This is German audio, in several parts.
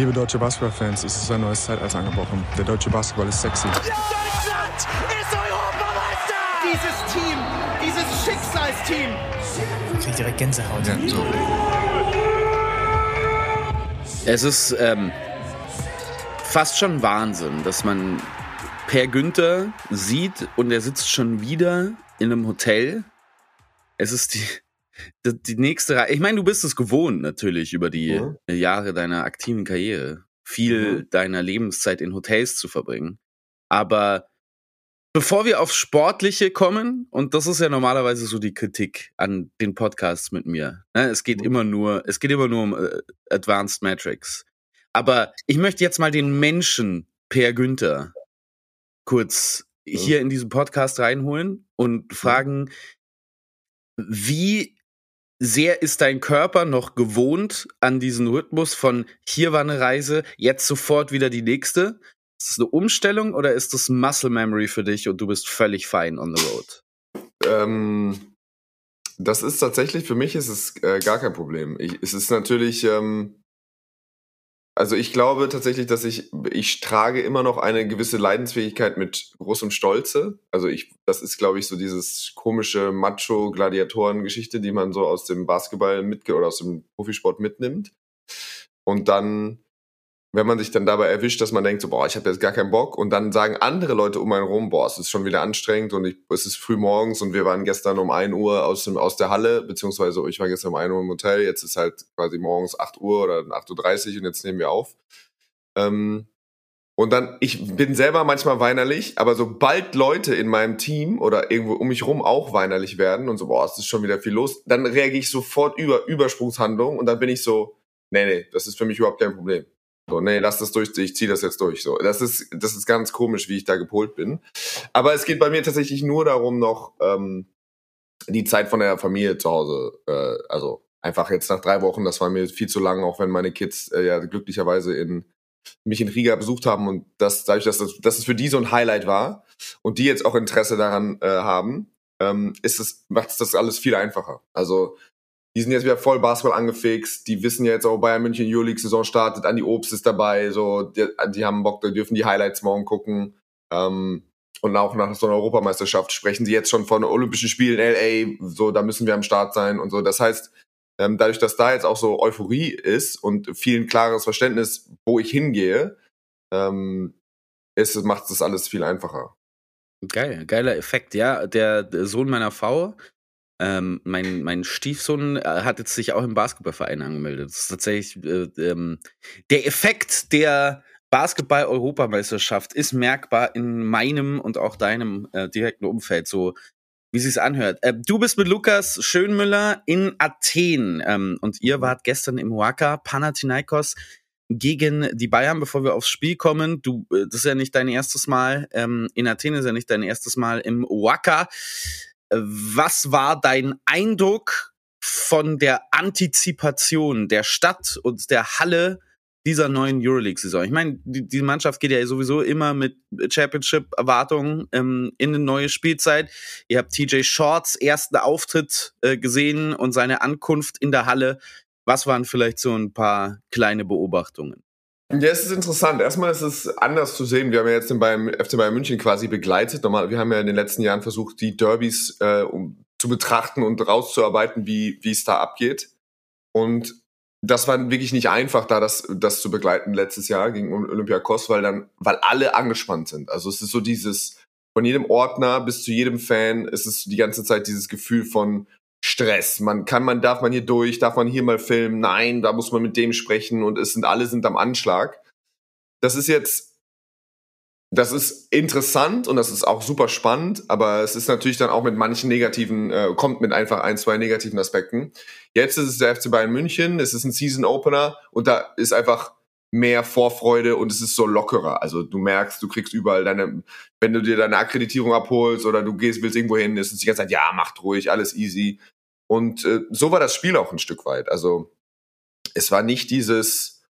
Liebe deutsche Basketballfans, es ist ein neues Zeitalter angebrochen. Der deutsche Basketball ist sexy. Ja! Deutschland ist Europameister! Dieses Team, dieses Schicksalsteam. Ich krieg direkt Gänsehaut. Ja, so. Es ist fast schon Wahnsinn, dass man Per Günther sieht und er sitzt schon wieder in einem Hotel. Es ist die nächste Reihe. Ich meine, du bist es gewohnt natürlich über die Jahre deiner aktiven Karriere, viel deiner Lebenszeit in Hotels zu verbringen. Aber bevor wir aufs Sportliche kommen, und das ist ja normalerweise so die Kritik an den Podcasts mit mir, ne? Es geht immer nur um Advanced Metrics. Aber ich möchte jetzt mal den Menschen Per Günther kurz hier in diesen Podcast reinholen und fragen, wie sehr ist dein Körper noch gewohnt an diesen Rhythmus von hier war eine Reise, jetzt sofort wieder die nächste? Ist das eine Umstellung oder ist das Muscle Memory für dich und du bist völlig fine on the road? Das ist tatsächlich, für mich ist es gar kein Problem. Es ist natürlich, also ich glaube tatsächlich, dass ich trage immer noch eine gewisse Leidensfähigkeit mit großem Stolze. Also das ist, glaube ich, so dieses komische Macho-Gladiatoren-Geschichte, die man so aus dem Basketball oder aus dem Profisport mitnimmt. Und dann, wenn man sich dann dabei erwischt, dass man denkt, so, boah, ich habe jetzt gar keinen Bock, und dann sagen andere Leute um einen rum, boah, es ist schon wieder anstrengend und es ist früh morgens und wir waren gestern um 1 Uhr aus der Halle, beziehungsweise ich war gestern um 1 Uhr im Hotel, jetzt ist halt quasi morgens 8 Uhr oder 8:30 Uhr und jetzt nehmen wir auf. Und dann, ich bin selber manchmal weinerlich, aber sobald Leute in meinem Team oder irgendwo um mich rum auch weinerlich werden und so, boah, es ist schon wieder viel los, dann reagiere ich sofort über Übersprungshandlungen und dann bin ich so, nee, das ist für mich überhaupt kein Problem. So, nee, lass das durch, ich ziehe das jetzt durch. So, das ist ganz komisch, wie ich da gepolt bin. Aber es geht bei mir tatsächlich nur darum, noch die Zeit von der Familie zu Hause. Also einfach jetzt nach 3 Wochen, das war mir viel zu lang, auch wenn meine Kids ja glücklicherweise mich in Riga besucht haben und dadurch, dass es für die so ein Highlight war und die jetzt auch Interesse daran haben, macht es das alles viel einfacher. Also die sind jetzt wieder voll Basketball angefixt, die wissen jetzt auch, Bayern München Euroleague-Saison startet, Andi Obst ist dabei, so die haben Bock, die dürfen die Highlights morgen gucken. Und auch nach so einer Europameisterschaft sprechen sie jetzt schon von Olympischen Spielen in LA, so da müssen wir am Start sein und so. Das heißt, dadurch, dass da jetzt auch so Euphorie ist und viel ein klares Verständnis, wo ich hingehe, macht das alles viel einfacher. Geil, geiler Effekt, ja. Der Sohn meiner Frau, mein Stiefsohn hat jetzt sich auch im Basketballverein angemeldet. Das ist tatsächlich der Effekt der Basketball-Europameisterschaft ist merkbar in meinem und auch deinem direkten Umfeld, so wie es sich anhört. Du bist mit Lukas Schönmüller in Athen und ihr wart gestern im Wacker Panathinaikos gegen die Bayern, bevor wir aufs Spiel kommen. Das ist ja nicht dein erstes Mal in Athen, ist ja nicht dein erstes Mal im Wacker. Was war dein Eindruck von der Antizipation der Stadt und der Halle dieser neuen Euroleague-Saison? Ich meine, die Mannschaft geht ja sowieso immer mit Championship-Erwartungen in eine neue Spielzeit. Ihr habt TJ Shorts ersten Auftritt gesehen und seine Ankunft in der Halle. Was waren vielleicht so ein paar kleine Beobachtungen? Ja, es ist interessant. Erstmal ist es anders zu sehen. Wir haben ja jetzt den FC Bayern München quasi begleitet. Wir haben ja in den letzten Jahren versucht, die Derbys zu betrachten und rauszuarbeiten, wie es da abgeht. Und das war wirklich nicht einfach, da das zu begleiten letztes Jahr gegen Olympiakos, weil alle angespannt sind. Also es ist so dieses, von jedem Ordner bis zu jedem Fan, ist es die ganze Zeit dieses Gefühl von Stress. Darf man hier durch, darf man hier mal filmen? Nein, da muss man mit dem sprechen und alle sind am Anschlag. Das ist interessant und das ist auch super spannend, aber es ist natürlich dann auch mit manchen kommt mit einfach 1, 2 negativen Aspekten. Jetzt ist es der FC Bayern München, es ist ein Season Opener und da ist einfach mehr Vorfreude und es ist so lockerer. Also du merkst, du kriegst überall wenn du dir deine Akkreditierung abholst oder du willst irgendwo hin, ist es die ganze Zeit, ja, macht ruhig, alles easy. Und so war das Spiel auch ein Stück weit. Also es war nicht diese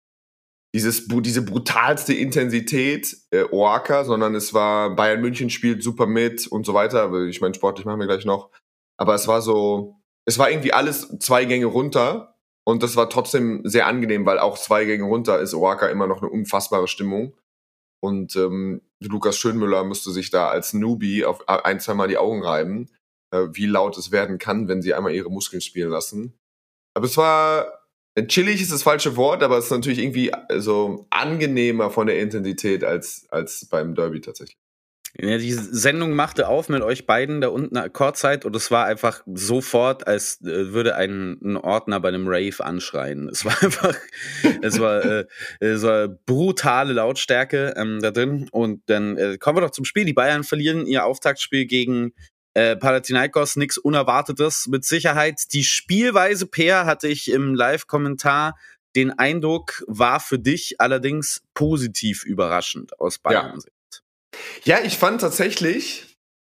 brutalste Intensität Oaxaca, sondern es war Bayern München spielt super mit und so weiter. Ich meine, sportlich machen wir gleich noch. Aber es war irgendwie alles 2 Gänge runter Und das war trotzdem sehr angenehm, weil auch 2 Gänge runter ist Oaka immer noch eine unfassbare Stimmung. Und Lukas Schönmüller musste sich da als Newbie auf 1-2 Mal die Augen reiben, wie laut es werden kann, wenn sie einmal ihre Muskeln spielen lassen. Aber es war, chillig ist das falsche Wort, aber es ist natürlich irgendwie so angenehmer von der Intensität als beim Derby tatsächlich. Ja, die Sendung machte auf mit euch beiden da unten Akkordzeit und es war einfach sofort, als würde ein Ordner bei einem Rave anschreien. Es war einfach, es war brutale Lautstärke da drin. Und dann kommen wir doch zum Spiel. Die Bayern verlieren ihr Auftaktspiel gegen Panathinaikos, nichts Unerwartetes mit Sicherheit. Die Spielweise, Peer, hatte ich im Live-Kommentar den Eindruck, war für dich allerdings positiv überraschend aus Bayern-Sicht. Ja, ich fand tatsächlich,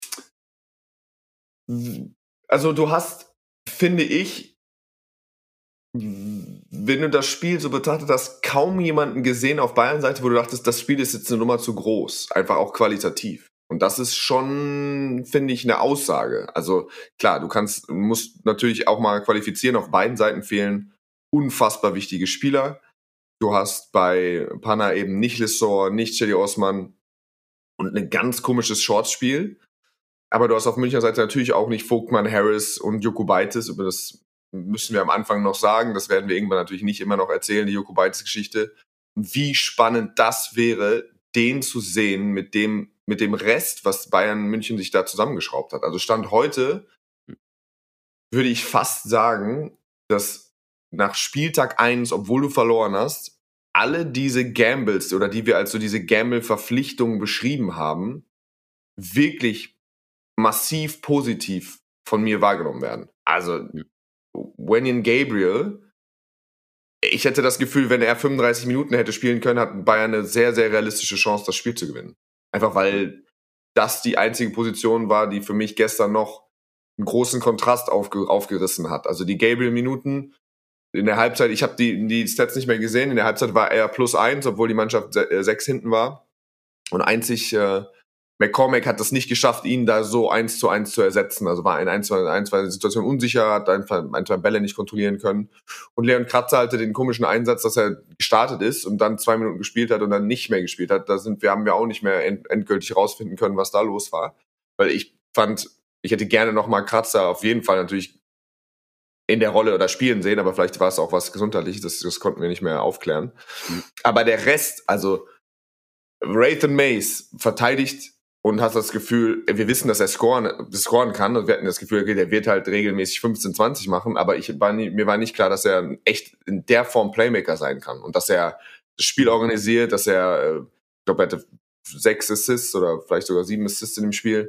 also du hast, finde ich, wenn du das Spiel so betrachtet hast, kaum jemanden gesehen auf Bayern-Seite, wo du dachtest, das Spiel ist jetzt eine Nummer zu groß, einfach auch qualitativ. Und das ist schon, finde ich, eine Aussage. Also klar, du musst natürlich auch mal qualifizieren, auf beiden Seiten fehlen unfassbar wichtige Spieler. Du hast bei Pana eben nicht Lissor, nicht Cedi Osman, und ein ganz komisches Shortspiel. Aber du hast auf Münchner Seite natürlich auch nicht Vogtmann, Harris und Jokubaitis. Über das müssen wir am Anfang noch sagen. Das werden wir irgendwann natürlich nicht immer noch erzählen, die Jokubaitis-Geschichte. Wie spannend das wäre, den zu sehen mit dem Rest, was Bayern München sich da zusammengeschraubt hat. Also Stand heute würde ich fast sagen, dass nach Spieltag 1, obwohl du verloren hast, alle diese Gambles oder die wir als so diese Gamble-Verpflichtungen beschrieben haben, wirklich massiv positiv von mir wahrgenommen werden. Also Wenyan Gabriel, ich hätte das Gefühl, wenn er 35 Minuten hätte spielen können, hat Bayern eine sehr, sehr realistische Chance, das Spiel zu gewinnen. Einfach weil das die einzige Position war, die für mich gestern noch einen großen Kontrast aufgerissen hat. Also die Gabriel-Minuten in der Halbzeit, ich habe die Stats nicht mehr gesehen, in der Halbzeit war er +1, obwohl die Mannschaft 6 hinten war. Und einzig McCormack hat das nicht geschafft, ihn da so 1:1 zu ersetzen. Also war in ein, zwei Situationen unsicher, hat einfach ein, zwei Bälle nicht kontrollieren können. Und Leon Kratzer hatte den komischen Einsatz, dass er gestartet ist und dann 2 Minuten gespielt hat und dann nicht mehr gespielt hat. Haben wir auch nicht mehr endgültig rausfinden können, was da los war. Weil ich fand, ich hätte gerne nochmal Kratzer auf jeden Fall natürlich in der Rolle oder spielen sehen, aber vielleicht war es auch was Gesundheitliches, das konnten wir nicht mehr aufklären. Aber der Rest, also Raythan Mays verteidigt und hast das Gefühl, wir wissen, dass er scoren kann und wir hatten das Gefühl, okay, der wird halt regelmäßig 15, 20 machen, aber mir war nicht klar, dass er echt in der Form Playmaker sein kann und dass er das Spiel organisiert, dass er, ich glaube, er hatte 6 Assists oder vielleicht sogar 7 Assists in dem Spiel.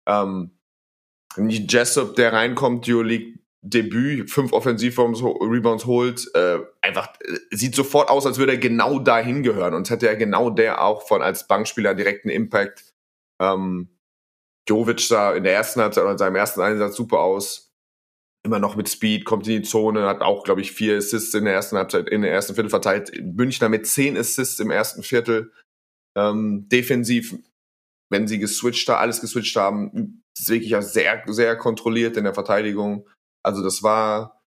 Jessup, der reinkommt, Euroleague Debüt, 5 Offensiv-Rebounds holt, einfach sieht sofort aus, als würde er genau dahin gehören und hätte er genau der auch als Bankspieler direkten Impact. Jovic sah in der ersten Halbzeit oder in seinem ersten Einsatz super aus. Immer noch mit Speed, kommt in die Zone, hat auch, glaube ich, 4 Assists in der ersten Halbzeit, in der ersten Viertel verteilt. Münchner mit 10 Assists im ersten Viertel. Defensiv, wenn sie alles geswitcht haben, ist wirklich auch sehr, sehr kontrolliert in der Verteidigung. Also das war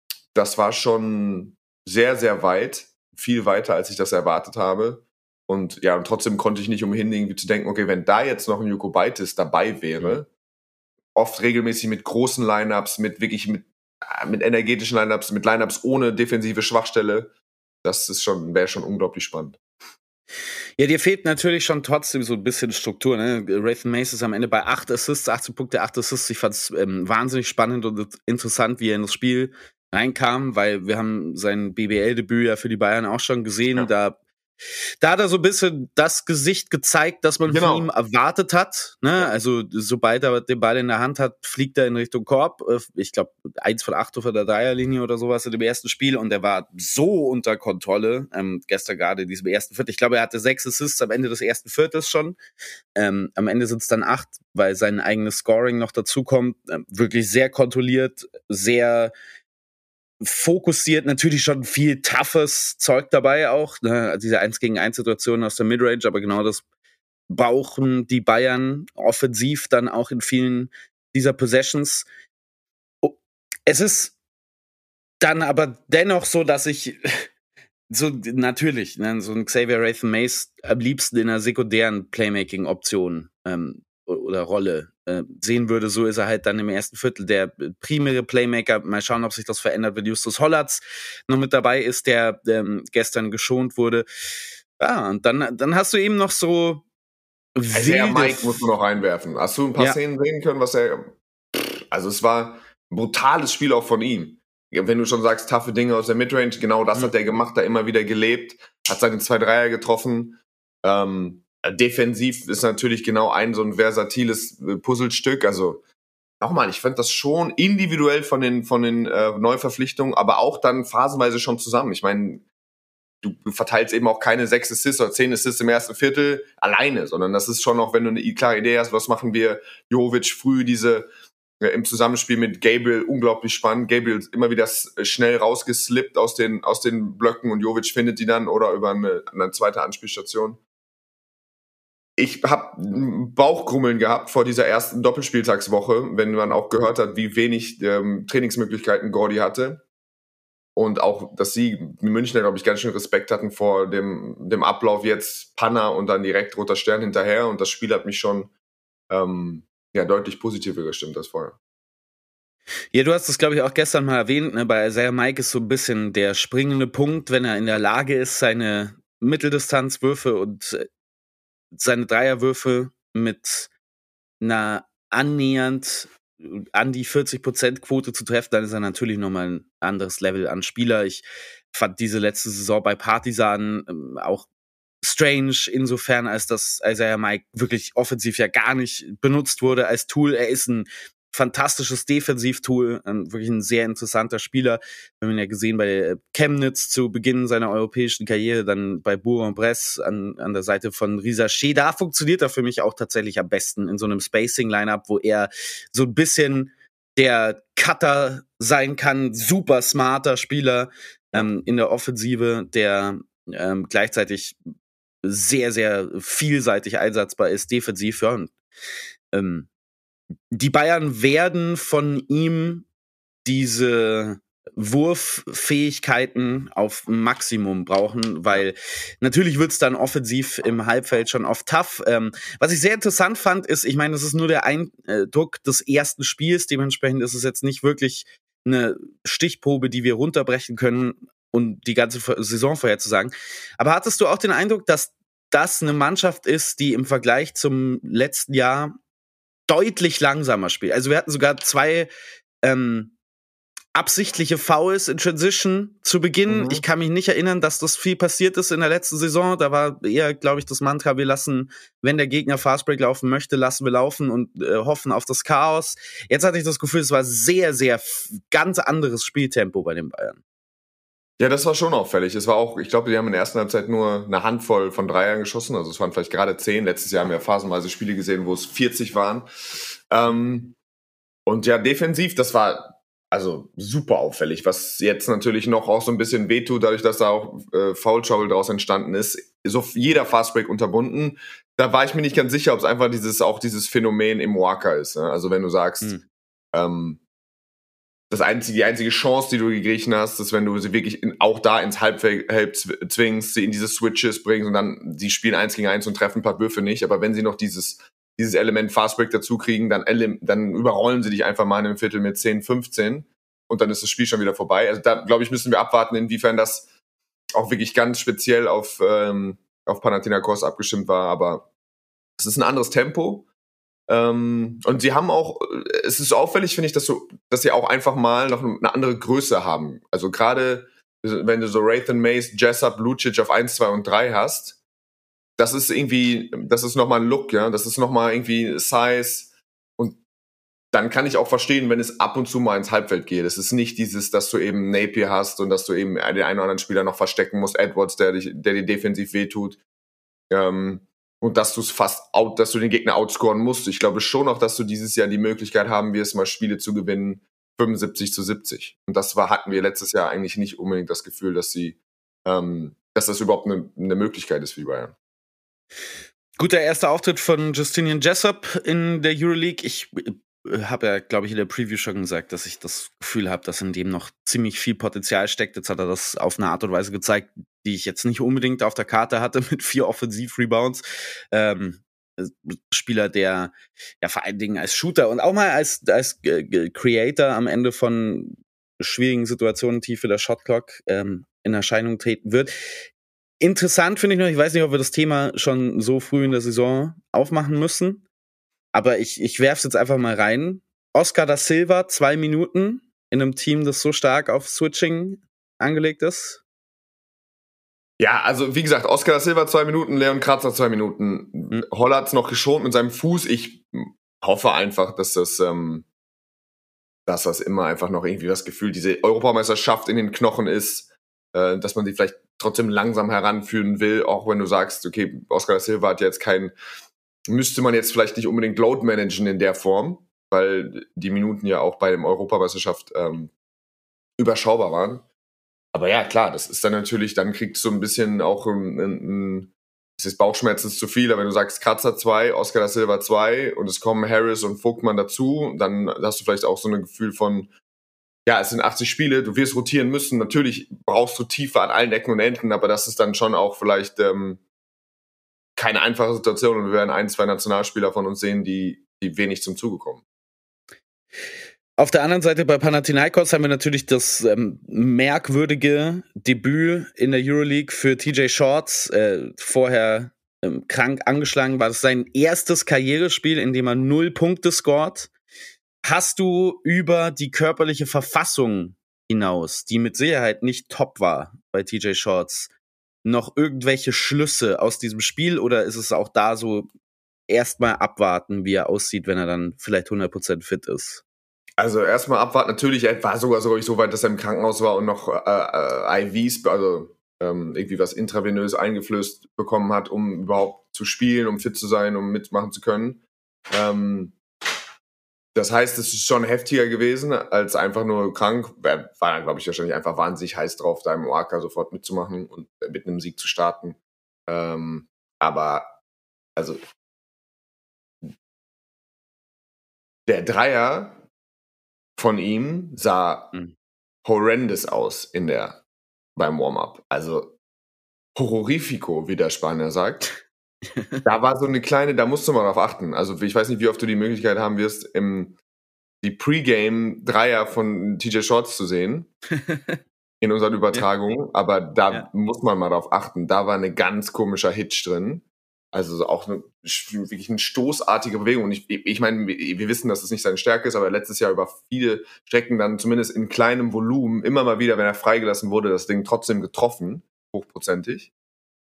schon sehr, sehr weit, viel weiter, als ich das erwartet habe. Und ja, und trotzdem konnte ich nicht umhin, irgendwie zu denken, okay, wenn da jetzt noch ein Jokubaitis dabei wäre, oft regelmäßig mit großen Lineups, mit energetischen Lineups, mit Lineups ohne defensive Schwachstelle, wäre schon unglaublich spannend. Ja, dir fehlt natürlich schon trotzdem so ein bisschen Struktur. Ne? Raythan Mays ist am Ende bei 8 Assists, 18 Punkte, 8 Assists. Ich fand es wahnsinnig spannend und interessant, wie er in das Spiel reinkam, weil wir haben sein BBL-Debüt ja für die Bayern auch schon gesehen. Ja. Da hat er so ein bisschen das Gesicht gezeigt, das man von ihm erwartet hat. Ne? Also sobald er den Ball in der Hand hat, fliegt er in Richtung Korb. Ich glaube, 1 von 8 auf der Dreierlinie oder sowas in dem ersten Spiel. Und er war so unter Kontrolle. Gestern gerade in diesem ersten Viertel. Ich glaube, er hatte 6 Assists am Ende des ersten Viertels schon. Am Ende sind es dann 8, weil sein eigenes Scoring noch dazukommt. Wirklich sehr kontrolliert, sehr fokussiert, natürlich schon viel toughes Zeug dabei auch, ne? Diese 1-gegen-1-Situation aus der Midrange, aber genau das brauchen die Bayern offensiv dann auch in vielen dieser Possessions. Es ist dann aber dennoch so, dass ich so natürlich, ne, so ein Xavier Rathan Mace am liebsten in einer sekundären Playmaking-Option oder Rolle sehen würde. So ist er halt dann im ersten Viertel der primäre Playmaker. Mal schauen, ob sich das verändert, wenn Justus Hollatz noch mit dabei ist, der gestern geschont wurde. Ja, und dann hast du eben noch so Also Mike musst du noch einwerfen. Hast du ein paar Szenen sehen können, was also es war ein brutales Spiel auch von ihm. Wenn du schon sagst, taffe Dinge aus der Midrange, genau das hat er gemacht, da immer wieder gelebt, hat seine 2 Dreier getroffen. Defensiv ist natürlich genau so ein versatiles Puzzlestück. Also nochmal, ich fand das schon individuell von den Neuverpflichtungen, aber auch dann phasenweise schon zusammen. Ich meine, du verteilst eben auch keine 6 Assists oder 10 Assists im ersten Viertel alleine, sondern das ist schon auch, wenn du eine klare Idee hast, was machen wir, Jovic früh im Zusammenspiel mit Gabriel unglaublich spannend. Gabriel ist immer wieder schnell rausgeslippt aus den Blöcken und Jovic findet die dann oder über eine zweite Anspielstation. Ich habe Bauchkrummeln gehabt vor dieser ersten Doppelspieltagswoche, wenn man auch gehört hat, wie wenig Trainingsmöglichkeiten Gordy hatte. Und auch, dass die Münchner, glaube ich, ganz schön Respekt hatten vor dem Ablauf jetzt Panna und dann direkt Roter Stern hinterher. Und das Spiel hat mich schon deutlich positiver gestimmt als vorher. Ja, du hast es, glaube ich, auch gestern mal erwähnt, ne? Bei Isaiah Mike ist so ein bisschen der springende Punkt, wenn er in der Lage ist, seine Mitteldistanzwürfe und seine Dreierwürfe mit einer annähernd an die 40%-Quote zu treffen, dann ist er natürlich nochmal ein anderes Level an Spieler. Ich fand diese letzte Saison bei Partizan auch strange, insofern, als dass Isaiah Mike wirklich offensiv ja gar nicht benutzt wurde als Tool. Er ist ein fantastisches Defensivtool, wirklich ein sehr interessanter Spieler. Wir haben ihn ja gesehen bei Chemnitz zu Beginn seiner europäischen Karriere, dann bei Bourg-en-Bresse an der Seite von Risacher. Da funktioniert er für mich auch tatsächlich am besten in so einem Spacing-Lineup, wo er so ein bisschen der Cutter sein kann, super smarter Spieler in der Offensive, der gleichzeitig sehr, sehr vielseitig einsatzbar ist, defensiv. Ja. Die Bayern werden von ihm diese Wurffähigkeiten auf Maximum brauchen, weil natürlich wird's dann offensiv im Halbfeld schon oft tough. Was ich sehr interessant fand, ist, ich meine, das ist nur der Eindruck des ersten Spiels, dementsprechend ist es jetzt nicht wirklich eine Stichprobe, die wir runterbrechen können und die ganze Saison vorherzusagen. Aber hattest du auch den Eindruck, dass das eine Mannschaft ist, die im Vergleich zum letzten Jahr deutlich langsamer spielt? Also wir hatten sogar 2 absichtliche Fouls in Transition zu Beginn. Ich kann mich nicht erinnern, dass das viel passiert ist in der letzten Saison. Da war eher, glaube ich, das Mantra, wir lassen, wenn der Gegner Fastbreak laufen möchte, lassen wir laufen und hoffen auf das Chaos. Jetzt hatte ich das Gefühl, es war sehr, sehr ganz anderes Spieltempo bei den Bayern. Ja, das war schon auffällig. Es war auch, ich glaube, die haben in der ersten Halbzeit nur eine Handvoll von Dreiern geschossen. Also es waren vielleicht gerade 10. Letztes Jahr haben wir phasenweise Spiele gesehen, wo es 40 waren. Und ja, defensiv, das war also super auffällig, was jetzt natürlich noch auch so ein bisschen wehtut, dadurch, dass da auch Foul Trouble draus entstanden ist. So jeder Fastbreak unterbunden. Da war ich mir nicht ganz sicher, ob es einfach dieses Phänomen im Waka ist. Ne? Also wenn du sagst, die einzige Chance, die du gegriffen hast, ist, wenn du sie wirklich auch da ins Halbfeld zwingst, sie in diese Switches bringst und dann sie spielen 1 gegen 1 und treffen ein paar Würfe nicht. Aber wenn sie noch dieses Element Fastbreak dazu kriegen, dann überrollen sie dich einfach mal in einem Viertel mit 10, 15 und dann ist das Spiel schon wieder vorbei. Also da, glaube ich, müssen wir abwarten, inwiefern das auch wirklich ganz speziell auf Panathinaikos abgestimmt war. Aber es ist ein anderes Tempo. Und sie haben auch, es ist auffällig, finde ich, dass sie auch einfach mal noch eine andere Größe haben. Also gerade, wenn du so Rathan Mace, Jessup, Lucic auf 1, 2 und 3 hast, das ist nochmal ein Look, ja, das ist nochmal irgendwie Size. Und dann kann ich auch verstehen, wenn es ab und zu mal ins Halbfeld geht. Es ist nicht dieses, dass du eben Napier hast und dass du eben den einen oder anderen Spieler noch verstecken musst, Edwards, der dir defensiv wehtut. Und dass dass du den Gegner outscoren musst. Ich glaube schon auch, dass du dieses Jahr die Möglichkeit haben wirst, mal Spiele zu gewinnen, 75-70. Und hatten wir letztes Jahr eigentlich nicht unbedingt das Gefühl, dass das überhaupt eine Möglichkeit ist für die Bayern. Guter erster Auftritt von Justinian Jessup in der Euroleague. Ich habe ja, glaube ich, in der Preview schon gesagt, dass ich das Gefühl habe, dass in dem noch ziemlich viel Potenzial steckt. Jetzt hat er das auf eine Art und Weise gezeigt, die ich jetzt nicht unbedingt auf der Karte hatte, mit 4 Offensiv-Rebounds. Spieler, der ja vor allen Dingen als Shooter und auch mal als Creator am Ende von schwierigen Situationen, Tiefe der Shotclock, in Erscheinung treten wird. Interessant finde ich noch, ich weiß nicht, ob wir das Thema schon so früh in der Saison aufmachen müssen, aber ich werfe es jetzt einfach mal rein. Oscar da Silva, 2 Minuten in einem Team, das so stark auf Switching angelegt ist. Ja, also wie gesagt, Oscar da Silva 2 Minuten, Leon Kratzer 2 Minuten. Holl hat's noch geschont mit seinem Fuß. Ich hoffe einfach, dass das immer einfach noch irgendwie das Gefühl, diese Europameisterschaft in den Knochen ist, dass man sie vielleicht trotzdem langsam heranführen will, auch wenn du sagst, okay, Oscar da Silva hat jetzt müsste man jetzt vielleicht nicht unbedingt Load managen in der Form, weil die Minuten ja auch bei der Europameisterschaft überschaubar waren. Aber ja, klar, das ist dann natürlich, dann kriegst du ein bisschen auch es ist Bauchschmerzen zu viel, aber wenn du sagst Kratzer 2, Oscar da Silva 2 und es kommen Harris und Vogtmann dazu, dann hast du vielleicht auch so ein Gefühl von, ja, es sind 80 Spiele, du wirst rotieren müssen. Natürlich brauchst du Tiefe an allen Ecken und Enden, aber das ist dann schon auch vielleicht keine einfache Situation und wir werden 1, 2 Nationalspieler von uns sehen, die wenig zum Zuge kommen. Auf der anderen Seite bei Panathinaikos haben wir natürlich das merkwürdige Debüt in der Euroleague für TJ Shorts. Vorher krank angeschlagen, war das sein erstes Karrierespiel, in dem er 0 Punkte scored. Hast du über die körperliche Verfassung hinaus, die mit Sicherheit nicht top war bei TJ Shorts, noch irgendwelche Schlüsse aus diesem Spiel oder ist es auch da so erstmal abwarten, wie er aussieht, wenn er dann vielleicht 100% fit ist? Also erstmal abwarten, natürlich, er war sogar so weit, dass er im Krankenhaus war und noch IVs, also irgendwie was intravenös eingeflößt bekommen hat, um überhaupt zu spielen, um fit zu sein, um mitmachen zu können. Das heißt, es ist schon heftiger gewesen als einfach nur krank. Er war dann, glaube ich, wahrscheinlich einfach wahnsinnig heiß drauf, da im Oaka sofort mitzumachen und mit einem Sieg zu starten. Aber also der Dreier von ihm sah horrendous aus beim Warm-up. Also horrorifico, wie der Spanier sagt. Da war so eine kleine, da musst du mal drauf achten. Also ich weiß nicht, wie oft du die Möglichkeit haben wirst, die Pre-Game-Dreier von TJ Shorts zu sehen in unseren Übertragungen, aber da muss man mal drauf achten. Da war eine ganz komischer Hitch drin. Also auch wirklich eine stoßartige Bewegung. Und ich meine, wir wissen, dass es nicht seine Stärke ist, aber letztes Jahr über viele Strecken dann zumindest in kleinem Volumen immer mal wieder, wenn er freigelassen wurde, das Ding trotzdem getroffen, hochprozentig.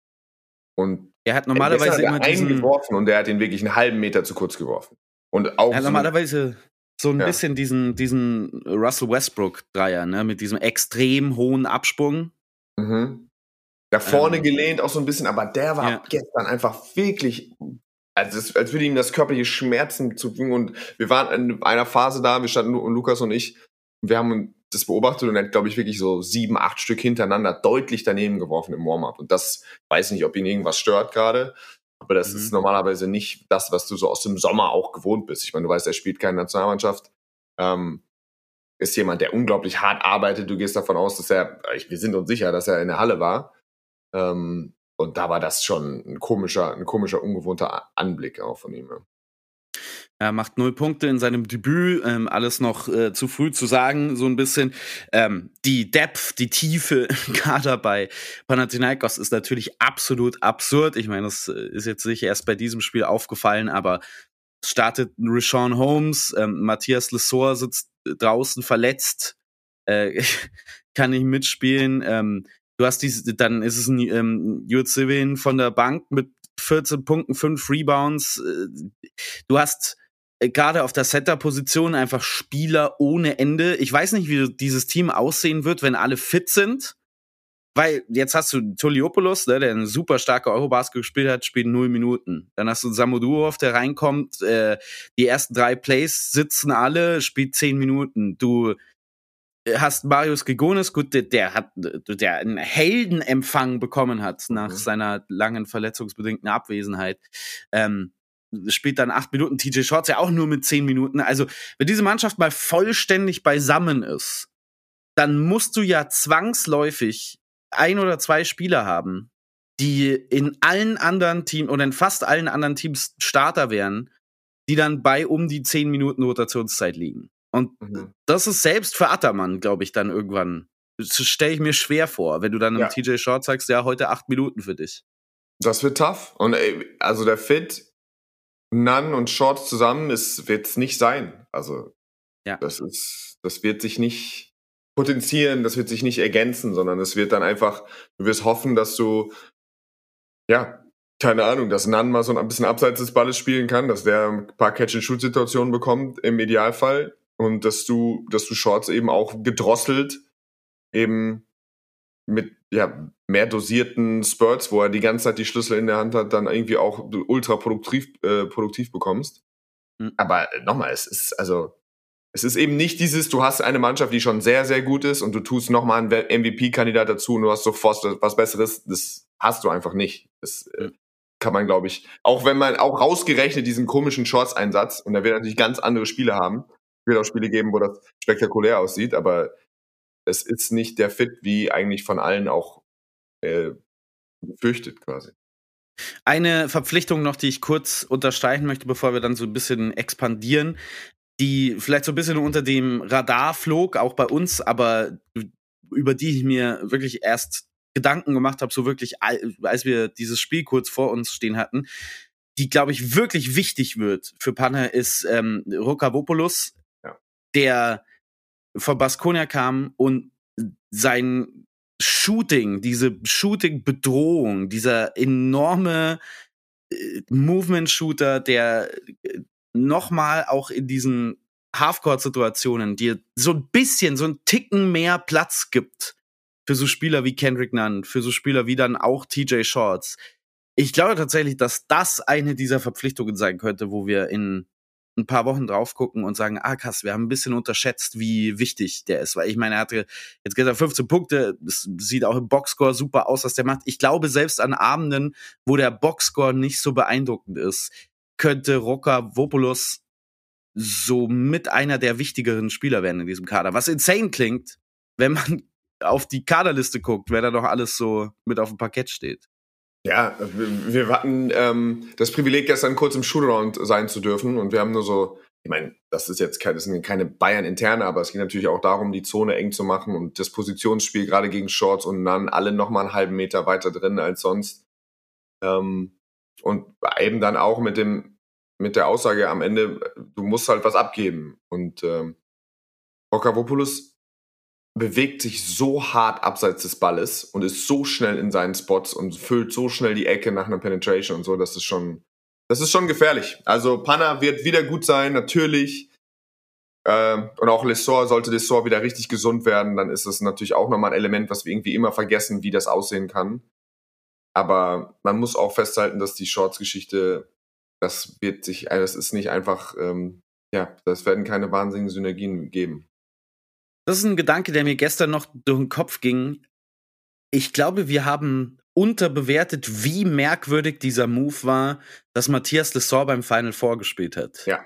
Und er hat normalerweise immer einen geworfen und er hat ihn wirklich einen halben Meter zu kurz geworfen. Und auch er hat normalerweise so ein bisschen diesen Russell Westbrook-Dreier, ne, mit diesem extrem hohen Absprung. Mhm. Da vorne gelehnt auch so ein bisschen, aber der war gestern einfach wirklich, als würde ihm das körperliche Schmerzen zufügen. Und wir waren in einer Phase da, wir standen Lukas und ich, und wir haben das beobachtet und er hat, glaube ich, wirklich so 7, 8 Stück hintereinander deutlich daneben geworfen im Warm-up. Und das, weiß nicht, ob ihn irgendwas stört gerade, aber das ist normalerweise nicht das, was du so aus dem Sommer auch gewohnt bist. Ich meine, du weißt, er spielt keine Nationalmannschaft, ist jemand, der unglaublich hart arbeitet. Du gehst davon aus, dass wir sind uns sicher, dass er in der Halle war. Und da war das schon ein komischer, ungewohnter Anblick auch von ihm. Ja. Er macht 0 Punkte in seinem Debüt, alles noch zu früh zu sagen, so ein bisschen. Die Depth, die Tiefe im Kader bei Panathinaikos ist natürlich absolut absurd. Ich meine, das ist jetzt nicht erst bei diesem Spiel aufgefallen, aber es startet Richaun Holmes, Matthias Lesor sitzt draußen verletzt, kann nicht mitspielen. Du hast dann ist es ein Jurtsevin von der Bank mit 14 Punkten, 5 Rebounds. Du hast gerade auf der Center-Position einfach Spieler ohne Ende. Ich weiß nicht, wie dieses Team aussehen wird, wenn alle fit sind. Weil jetzt hast du Toliopoulos, ne, der eine super starke Eurobasket gespielt hat, spielt 0 Minuten. Dann hast du Samodurov, der reinkommt. Die ersten 3 Plays sitzen alle, spielt 10 Minuten. Du hast Marius Grigonis, gut, der einen Heldenempfang bekommen hat nach seiner langen verletzungsbedingten Abwesenheit. spielt dann 8 Minuten, TJ Shorts ja auch nur mit 10 Minuten. Also, wenn diese Mannschaft mal vollständig beisammen ist, dann musst du ja zwangsläufig 1 oder 2 Spieler haben, die in allen anderen Teams oder in fast allen anderen Teams Starter wären, die dann bei um die 10 Minuten Rotationszeit liegen. Und das ist selbst für Attermann, glaube ich, dann irgendwann, das stelle ich mir schwer vor, wenn du dann im TJ Short sagst, ja, heute 8 Minuten für dich. Das wird tough. Und also der Fit Nunn und Shorts zusammen wird es nicht sein. Also das wird sich nicht potenzieren, das wird sich nicht ergänzen, sondern es wird dann einfach, du wirst hoffen, dass du, keine Ahnung, dass Nunn mal so ein bisschen abseits des Balles spielen kann, dass der ein paar Catch-and-Shoot-Situationen bekommt im Idealfall und dass du Shorts eben auch gedrosselt eben mit mehr dosierten Spurts, wo er die ganze Zeit die Schlüssel in der Hand hat, dann irgendwie auch ultra produktiv bekommst. Aber nochmal, es ist eben nicht dieses, du hast eine Mannschaft, die schon sehr, sehr gut ist und du tust nochmal einen MVP-Kandidat dazu und du hast sofort was Besseres. Das hast du einfach nicht. Das kann man, glaube ich, auch wenn man auch rausgerechnet diesen komischen Shorts-Einsatz, und da wird natürlich ganz andere Spiele haben, wird auch Spiele geben, wo das spektakulär aussieht, aber es ist nicht der Fit, wie eigentlich von allen auch befürchtet quasi. Eine Verpflichtung noch, die ich kurz unterstreichen möchte, bevor wir dann so ein bisschen expandieren, die vielleicht so ein bisschen unter dem Radar flog, auch bei uns, aber über die ich mir wirklich erst Gedanken gemacht habe, so wirklich, als wir dieses Spiel kurz vor uns stehen hatten, die, glaube ich, wirklich wichtig wird für Panna, ist Rokavopoulos, der von Baskonia kam und sein Shooting, diese Shooting-Bedrohung, dieser enorme Movement-Shooter, der nochmal auch in diesen Halfcourt-Situationen dir so ein bisschen, so ein Ticken mehr Platz gibt für so Spieler wie Kendrick Nunn, für so Spieler wie dann auch TJ Shorts. Ich glaube tatsächlich, dass das eine dieser Verpflichtungen sein könnte, wo wir in ein paar Wochen drauf gucken und sagen, krass, wir haben ein bisschen unterschätzt, wie wichtig der ist. Weil ich meine, er hatte jetzt gestern 15 Punkte, es sieht auch im Boxscore super aus, was der macht. Ich glaube, selbst an Abenden, wo der Boxscore nicht so beeindruckend ist, könnte Rokavopoulos so mit einer der wichtigeren Spieler werden in diesem Kader. Was insane klingt, wenn man auf die Kaderliste guckt, wer da noch alles so mit auf dem Parkett steht. Ja, wir hatten das Privileg, gestern kurz im Shootaround sein zu dürfen und wir haben nur so, ich meine, das sind keine Bayern-interne, aber es geht natürlich auch darum, die Zone eng zu machen und das Positionsspiel gerade gegen Shorts und Nunn alle nochmal einen halben Meter weiter drin als sonst. Und eben dann auch mit der Aussage am Ende, du musst halt was abgeben. Und Rokavopoulos bewegt sich so hart abseits des Balles und ist so schnell in seinen Spots und füllt so schnell die Ecke nach einer Penetration und so, das ist schon gefährlich. Also Panna wird wieder gut sein, natürlich. Und auch sollte Lessor wieder richtig gesund werden, dann ist das natürlich auch nochmal ein Element, was wir irgendwie immer vergessen, wie das aussehen kann. Aber man muss auch festhalten, dass die Shorts-Geschichte, das ist nicht einfach, das werden keine wahnsinnigen Synergien geben. Das ist ein Gedanke, der mir gestern noch durch den Kopf ging. Ich glaube, wir haben unterbewertet, wie merkwürdig dieser Move war, dass Matthias Lessor beim Final Four gespielt hat. Ja.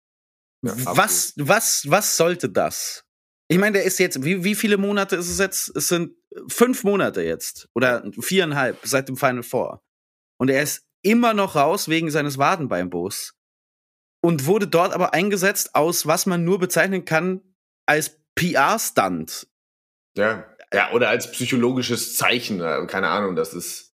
Was sollte das? Ich meine, der ist jetzt, wie viele Monate ist es jetzt? Es sind 5 Monate jetzt oder 4,5 seit dem Final Four. Und er ist immer noch raus wegen seines Wadenbeinbruchs und wurde dort aber eingesetzt aus, was man nur bezeichnen kann als PR-Stunt. Ja, oder als psychologisches Zeichen, keine Ahnung, das ist,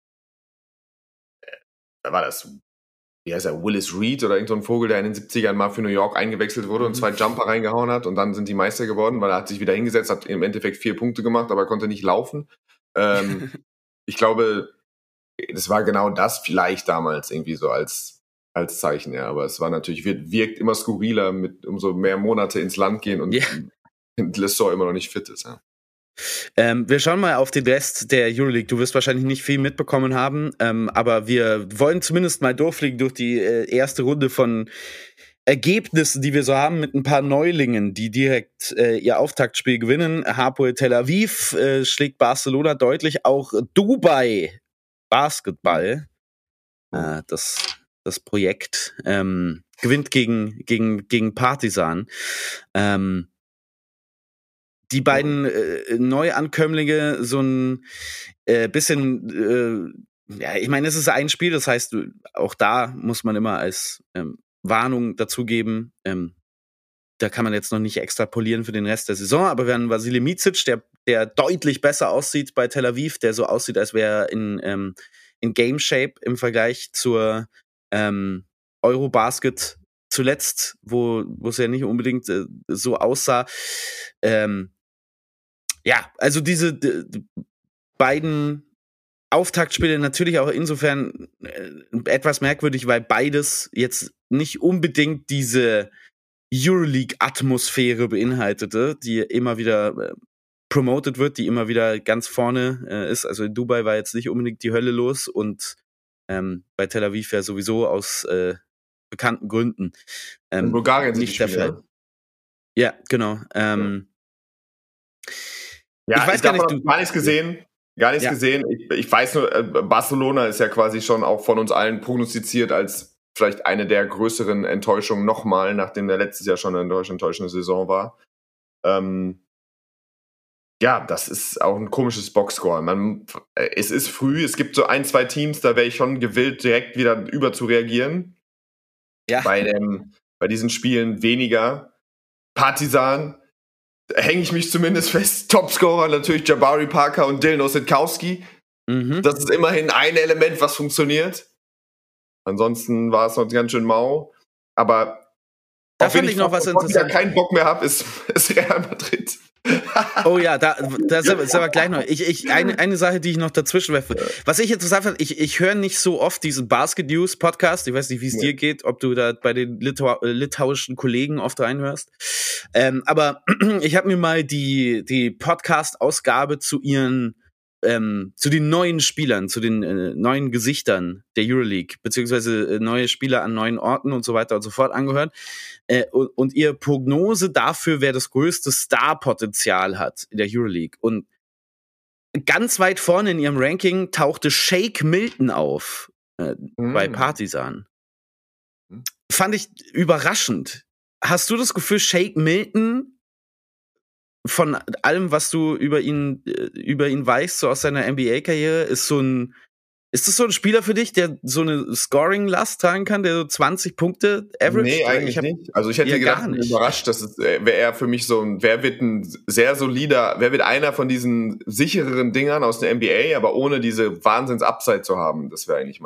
da war das, wie heißt er, Willis Reed oder irgend so ein Vogel, der in den 70ern mal für New York eingewechselt wurde und 2 Jumper reingehauen hat und dann sind die Meister geworden, weil er hat sich wieder hingesetzt, hat im Endeffekt 4 Punkte gemacht, aber konnte nicht laufen. Ich glaube, das war genau das vielleicht damals irgendwie so als Zeichen, ja, aber es war natürlich, wirkt immer skurriler, umso mehr Monate ins Land gehen und Lessor immer noch nicht fit ist, ja. Wir schauen mal auf den Rest der Euroleague. Du wirst wahrscheinlich nicht viel mitbekommen haben, aber wir wollen zumindest mal durchfliegen durch die erste Runde von Ergebnissen, die wir so haben, mit ein paar Neulingen, die direkt ihr Auftaktspiel gewinnen. Hapoel Tel Aviv schlägt Barcelona deutlich, auch Dubai Basketball. Das das Projekt, gewinnt gegen Partizan. Die beiden Neuankömmlinge so ein bisschen, ich meine, es ist ein Spiel, das heißt, auch da muss man immer als Warnung dazugeben, da kann man jetzt noch nicht extrapolieren für den Rest der Saison, aber wir haben Vasilij Micic, der deutlich besser aussieht bei Tel Aviv, der so aussieht, als wäre er in Game Shape im Vergleich zur Eurobasket zuletzt, wo es ja nicht unbedingt so aussah. Also diese beiden Auftaktspiele natürlich auch insofern etwas merkwürdig, weil beides jetzt nicht unbedingt diese Euroleague-Atmosphäre beinhaltete, die immer wieder promoted wird, die immer wieder ganz vorne ist. Also in Dubai war jetzt nicht unbedingt die Hölle los und bei Tel Aviv ja sowieso aus bekannten Gründen in Bulgarien nicht der Fall. Ja, genau. Ich weiß gar nicht, gar nichts gesehen. Ich weiß nur, Barcelona ist ja quasi schon auch von uns allen prognostiziert als vielleicht eine der größeren Enttäuschungen nochmal, nachdem der letztes Jahr schon eine enttäuschende Saison war. Das ist auch ein komisches Boxscore. Es ist früh, es gibt so 1-2 Teams, da wäre ich schon gewillt, direkt wieder über zu reagieren. Ja. Bei diesen Spielen weniger. Partizan, hänge ich mich zumindest fest. Topscorer natürlich Jabari Parker und Dylan Osetkowski. Das ist immerhin ein Element, was funktioniert. Ansonsten war es noch ganz schön mau. Aber da fand ich noch was interessant. Ich keinen Bock mehr habe, ist Real Madrid. Oh ja, da ist aber gleich noch. Eine Sache, die ich noch dazwischen werfe. Was ich interessant fand, ich höre nicht so oft diesen Basket News Podcast. Ich weiß nicht, wie es dir geht, ob du da bei den litauischen Kollegen oft reinhörst. Aber ich habe mir mal die Podcast-Ausgabe zu den neuen Spielern, zu den neuen Gesichtern der Euroleague, beziehungsweise neue Spieler an neuen Orten und so weiter und so fort angehört. Und ihr Prognose dafür, wer das größte Star-Potenzial hat in der Euroleague. Und ganz weit vorne in ihrem Ranking tauchte Shake Milton auf bei Partizan. Fand ich überraschend. Hast du das Gefühl, Shake Milton, von allem, was du über ihn weißt, so aus seiner NBA-Karriere, ist das so ein Spieler für dich, der so eine Scoring-Last tragen kann, der so 20 Punkte average? Nee, eigentlich nicht. Also ich hätte gedacht, ich bin überrascht, dass wäre er für mich so wer wird einer von diesen sichereren Dingern aus der NBA, aber ohne diese Wahnsinns-Upside zu haben. Das wäre eigentlich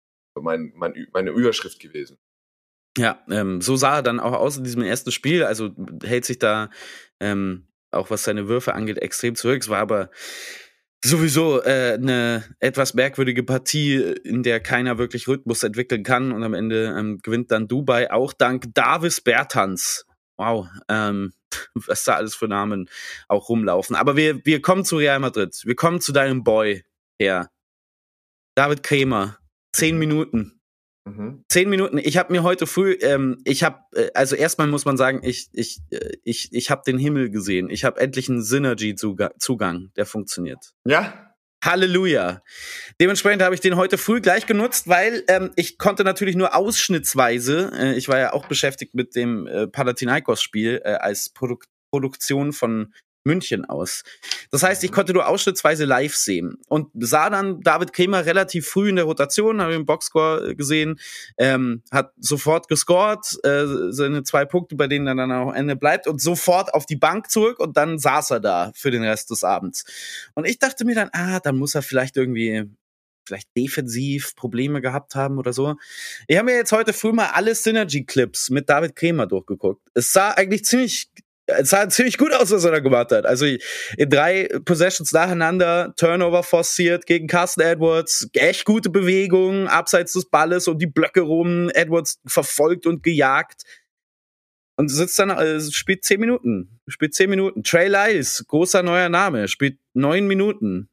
meine Überschrift gewesen. Ja, so sah er dann auch aus in diesem ersten Spiel, also hält sich da auch was seine Würfe angeht, extrem zurück. Es war aber sowieso eine etwas merkwürdige Partie, in der keiner wirklich Rhythmus entwickeln kann und am Ende gewinnt dann Dubai, auch dank Davis Bertans. Wow, was da alles für Namen auch rumlaufen. Aber wir kommen zu Real Madrid. Wir kommen zu deinem Boy, Herr David Krämer. 10 Minuten. 10 Minuten. Ich habe mir heute früh, also erstmal muss man sagen, ich habe den Himmel gesehen. Ich habe endlich einen Synergy-Zugang, der funktioniert. Ja. Halleluja. Dementsprechend habe ich den heute früh gleich genutzt, weil ich konnte natürlich nur ausschnittsweise, ich war ja auch beschäftigt mit dem Panathinaikos-Spiel als Produktion von München aus. Das heißt, ich konnte nur ausschnittsweise live sehen und sah dann David Krämer relativ früh in der Rotation, habe den Boxscore gesehen, hat sofort gescored, seine 2 Punkte, bei denen er dann auch am Ende bleibt und sofort auf die Bank zurück und dann saß er da für den Rest des Abends. Und ich dachte mir dann, dann muss er vielleicht defensiv Probleme gehabt haben oder so. Ich habe mir jetzt heute früh mal alle Synergy-Clips mit David Krämer durchgeguckt. Es sah ziemlich gut aus, was er da gemacht hat. Also in 3 Possessions nacheinander, Turnover forciert gegen Carson Edwards, echt gute Bewegungen, abseits des Balles um die Blöcke rum, Edwards verfolgt und gejagt. Und sitzt dann, spielt 10 Minuten. Trey Lyles, großer neuer Name, spielt 9 Minuten.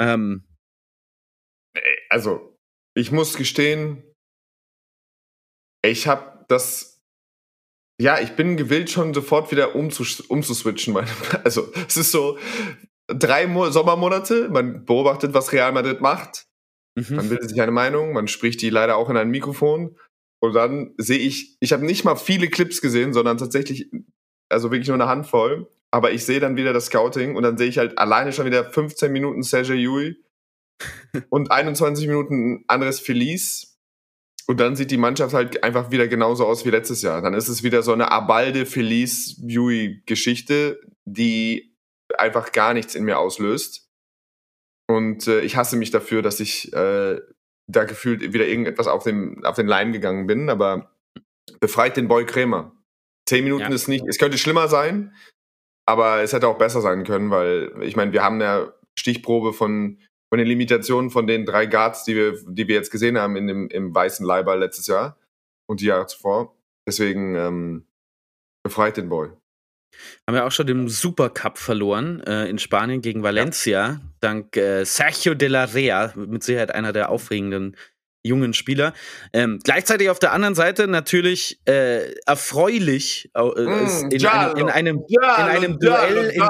Also, ich muss gestehen, ich habe das. Ja, ich bin gewillt, schon sofort wieder umzuswitchen. Also, es ist so 3 Sommermonate, man beobachtet, was Real Madrid macht. Man bildet sich eine Meinung, man spricht die leider auch in ein Mikrofon. Und dann sehe ich habe nicht mal viele Clips gesehen, sondern tatsächlich, also wirklich nur eine Handvoll. Aber ich sehe dann wieder das Scouting und dann sehe ich halt alleine schon wieder 15 Minuten Serge Yui und 21 Minuten Andres Feliz. Und dann sieht die Mannschaft halt einfach wieder genauso aus wie letztes Jahr. Dann ist es wieder so eine Abalde Feliz Yui Geschichte, die einfach gar nichts in mir auslöst. Und ich hasse mich dafür, dass ich da gefühlt wieder irgendetwas auf den Leim gegangen bin, aber befreit den Boy Krämer. 10 Minuten ist nicht, es könnte schlimmer sein, aber es hätte auch besser sein können, weil ich meine, wir haben eine Stichprobe von den Limitationen von den 3 Guards, die wir jetzt gesehen haben im weißen Leihball letztes Jahr und die Jahre zuvor. Deswegen befreit den Boy. Haben wir auch schon den Supercup verloren in Spanien gegen Valencia, dank Sergio de la Rea, mit Sicherheit einer der aufregenden jungen Spieler. Gleichzeitig auf der anderen Seite natürlich erfreulich in einem Duell, in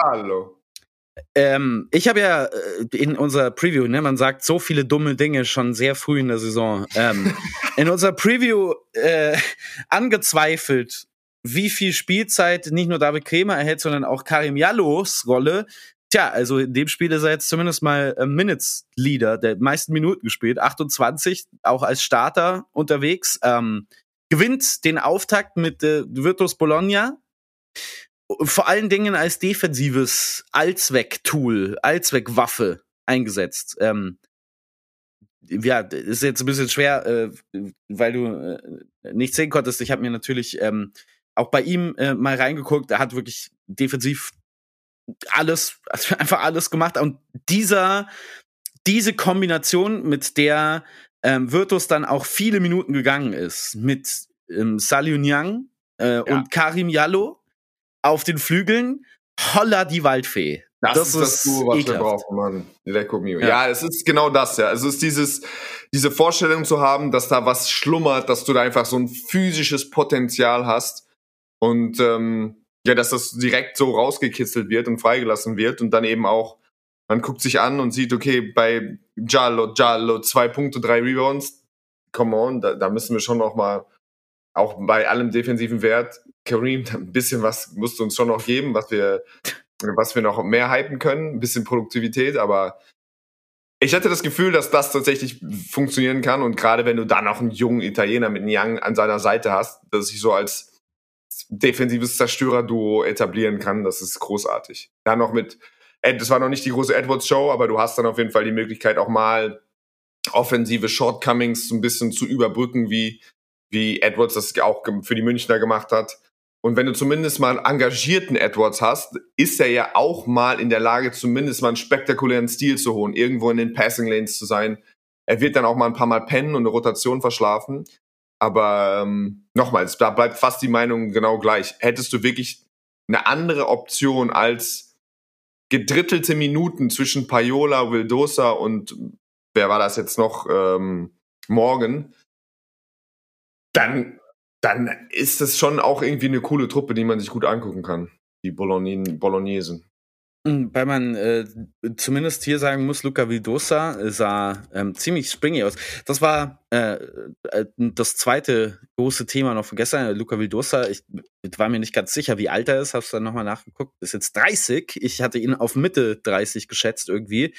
dem ich habe ja in unserer Preview, ne, man sagt so viele dumme Dinge schon sehr früh in der Saison, in unserer Preview angezweifelt, wie viel Spielzeit nicht nur David Krämer erhält, sondern auch Karim Jallows Rolle. Tja, also in dem Spiel ist er jetzt zumindest mal Minutes-Leader, der meisten Minuten gespielt, 28, auch als Starter unterwegs, gewinnt den Auftakt mit Virtus Bologna, vor allen Dingen als defensives Allzweck-Tool, Allzweckwaffe eingesetzt. Ja, ist jetzt ein bisschen schwer, weil du nicht sehen konntest. Ich habe mir natürlich auch bei ihm mal reingeguckt. Er hat wirklich defensiv einfach alles gemacht. Und diese Kombination, mit der Virtus dann auch viele Minuten gegangen ist, mit Saliou Niang und Karim Jallow auf den Flügeln, holla die Waldfee. Das ist das Duo, was wir brauchen, Mann. Lecco mio. Ja, es ist genau das, ja. Also es ist diese Vorstellung zu haben, dass da was schlummert, dass du da einfach so ein physisches Potenzial hast und dass das direkt so rausgekitzelt wird und freigelassen wird und dann eben auch, man guckt sich an und sieht, okay, bei Giallo, 2 Punkte, 3 Rebounds, come on, da müssen wir schon noch mal, auch bei allem defensiven Wert, Karim, ein bisschen was musst du uns schon noch geben, was wir noch mehr hypen können, ein bisschen Produktivität, aber ich hatte das Gefühl, dass das tatsächlich funktionieren kann und gerade wenn du dann noch einen jungen Italiener mit Niang an seiner Seite hast, dass sich so als defensives Zerstörer-Duo etablieren kann, das ist großartig. Dann noch das war noch nicht die große Edwards-Show, aber du hast dann auf jeden Fall die Möglichkeit auch mal offensive Shortcomings so ein bisschen zu überbrücken, wie Edwards das auch für die Münchner gemacht hat. Und wenn du zumindest mal einen engagierten Edwards hast, ist er ja auch mal in der Lage, zumindest mal einen spektakulären Stil zu holen, irgendwo in den Passing Lanes zu sein. Er wird dann auch mal ein paar Mal pennen und eine Rotation verschlafen. Aber nochmals, da bleibt fast die Meinung genau gleich. Hättest du wirklich eine andere Option als gedrittelte Minuten zwischen Pajola, Vildosa und wer war das jetzt noch? Morgan, dann ist das schon auch irgendwie eine coole Truppe, die man sich gut angucken kann. Die Bolognesen. Weil man zumindest hier sagen muss, Luca Vildosa sah ziemlich springy aus. Das war das zweite große Thema noch von gestern. Luca Vildosa, ich war mir nicht ganz sicher, wie alt er ist, hab's dann nochmal nachgeguckt, ist jetzt 30. Ich hatte ihn auf Mitte 30 geschätzt irgendwie.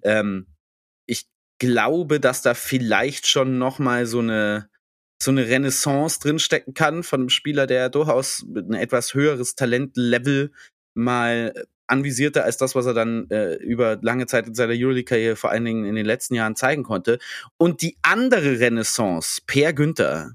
Ich glaube, dass da vielleicht schon nochmal so eine Renaissance drinstecken kann von einem Spieler, der durchaus ein etwas höheres Talentlevel mal anvisierte als das, was er dann über lange Zeit in seiner Euroleague-Karriere vor allen Dingen in den letzten Jahren zeigen konnte. Und die andere Renaissance, Per Günther,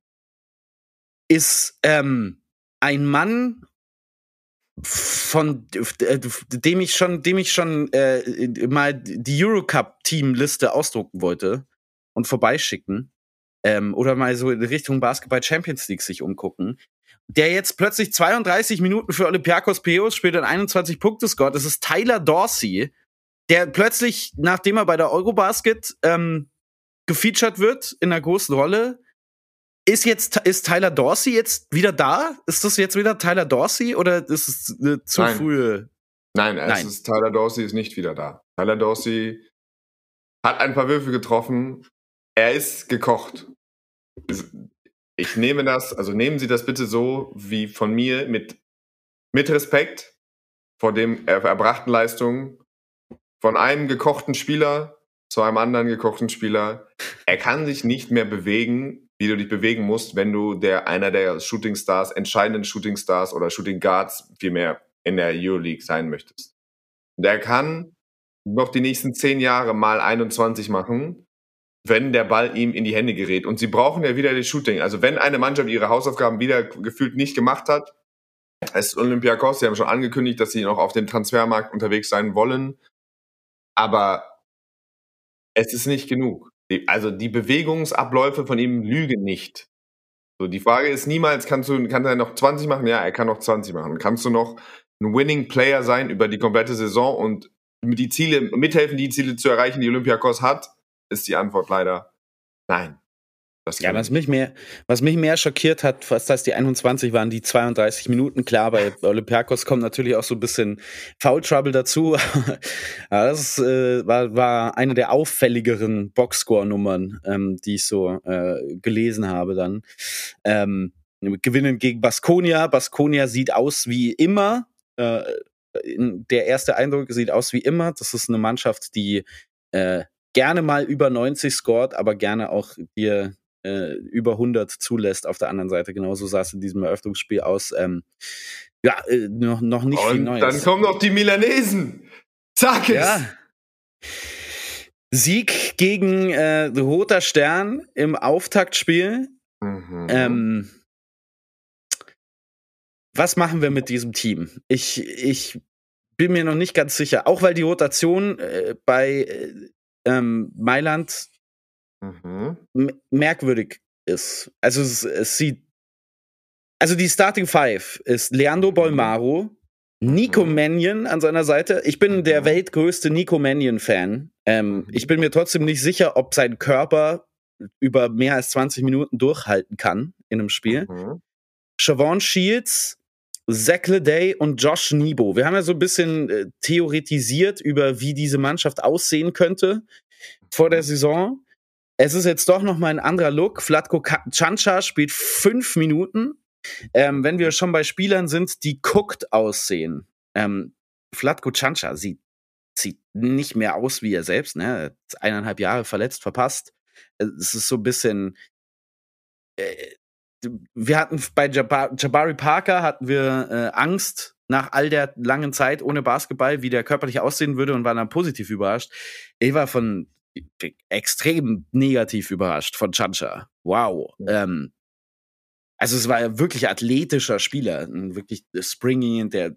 ist ein Mann, von dem ich schon mal die Eurocup-Team-Liste ausdrucken wollte und vorbeischicken. Oder mal so in Richtung Basketball Champions League sich umgucken, der jetzt plötzlich 32 Minuten für Olympiakos Piräus spielt und 21 Punkte scored. Das ist Tyler Dorsey, der plötzlich, nachdem er bei der Eurobasket gefeatured wird in einer großen Rolle, ist Tyler Dorsey jetzt wieder da? Ist das jetzt wieder Tyler Dorsey oder ist es zu früh? Nein. Tyler Dorsey ist nicht wieder da. Tyler Dorsey hat ein paar Würfe getroffen. Er ist gekocht. Ich nehme das, also nehmen Sie das bitte so wie von mir mit Respekt vor dem erbrachten Leistungen von einem gekochten Spieler zu einem anderen gekochten Spieler. Er kann sich nicht mehr bewegen, wie du dich bewegen musst, wenn du einer der Shooting Stars, entscheidenden Shooting Stars oder Shooting Guards vielmehr in der Euroleague sein möchtest. Der kann noch die nächsten 10 Jahre mal 21 machen, wenn der Ball ihm in die Hände gerät. Und sie brauchen ja wieder das Shooting. Also wenn eine Mannschaft ihre Hausaufgaben wieder gefühlt nicht gemacht hat, es ist Olympiakos, sie haben schon angekündigt, dass sie noch auf dem Transfermarkt unterwegs sein wollen. Aber es ist nicht genug. Also die Bewegungsabläufe von ihm lügen nicht. So, die Frage ist niemals, kann er noch 20 machen? Ja, er kann noch 20 machen. Kannst du noch ein Winning Player sein über die komplette Saison und mithelfen, die Ziele zu erreichen, die Olympiakos hat? Ist die Antwort leider nein. Ja, was mich mehr schockiert hat, was das die 21 waren, die 32 Minuten. Klar, bei Olympiakos kommt natürlich auch so ein bisschen Foul Trouble dazu. Ja, das war eine der auffälligeren Boxscore-Nummern, die ich so gelesen habe dann. Gewinnen gegen Baskonia. Baskonia sieht aus wie immer. Der erste Eindruck sieht aus wie immer. Das ist eine Mannschaft, die gerne mal über 90 scoret, aber gerne auch dir über 100 zulässt auf der anderen Seite. Genauso sah es in diesem Eröffnungsspiel aus. Noch nicht viel Neues. Dann kommen noch die Milanesen. Sag es! Ja. Sieg gegen Roter Stern im Auftaktspiel. Was machen wir mit diesem Team? Ich bin mir noch nicht ganz sicher. Auch weil die Rotation bei Mailand merkwürdig ist. Also die Starting Five ist Leandro Bolmaro, Nico Mannion an seiner Seite. Ich bin der weltgrößte Nico Mannion-Fan. Ich bin mir trotzdem nicht sicher, ob sein Körper über mehr als 20 Minuten durchhalten kann in einem Spiel. Siobhan Shields, Zach Leday und Josh Nebo. Wir haben ja so ein bisschen theoretisiert über, wie diese Mannschaft aussehen könnte vor der Saison. Es ist jetzt doch nochmal ein anderer Look. Vlatko Cancar spielt 5 Minuten. Wenn wir schon bei Spielern sind, die cooked aussehen. Vlatko Cancar sieht nicht mehr aus wie er selbst. Ne? 1,5 Jahre verletzt, verpasst. Es ist so ein bisschen... wir hatten bei Jabari Parker hatten wir Angst nach all der langen Zeit ohne Basketball, wie der körperlich aussehen würde und waren dann positiv überrascht. Ich war extrem negativ überrascht von Cancar. Wow. Also es war ja wirklich athletischer Spieler, wirklich springy, der